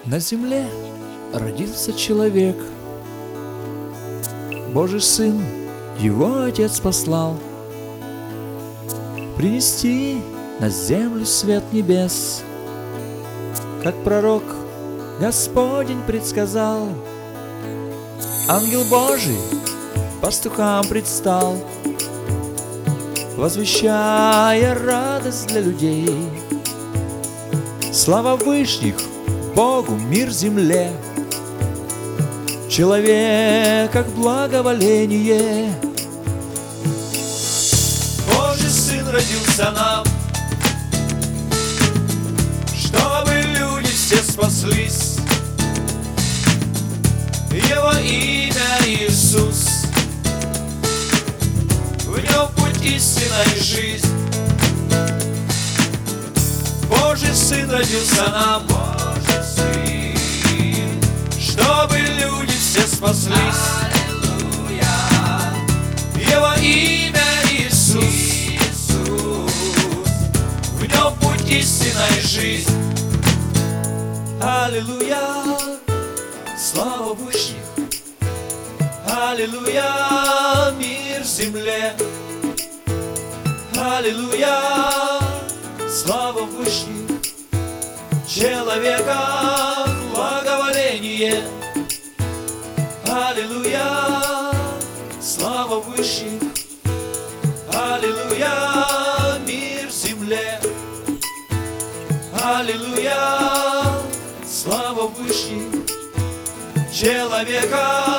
На земле родился человек, Божий Сын, Его Отец послал принести на землю свет небес. Как пророк Господень предсказал, ангел Божий пастухам предстал, возвещая радость для людей. Слава Вышних Богу, мир земле, человека благоволение. Божий Сын родился нам, чтобы люди все спаслись. Его имя Иисус, в нем путь истина и жизнь. Божий Сын родился нам, Божий Сын, чтобы люди все спаслись. Аллилуйя. Его имя Иисус, в нем путь истина и жизнь. Аллилуйя, слава Вышних. Аллилуйя, мир земле. Аллилуйя, слава Вышних, человека благоволение. Аллилуйя, слава Вышних. Аллилуйя, мир земле. Аллилуйя, слава Вышних, человека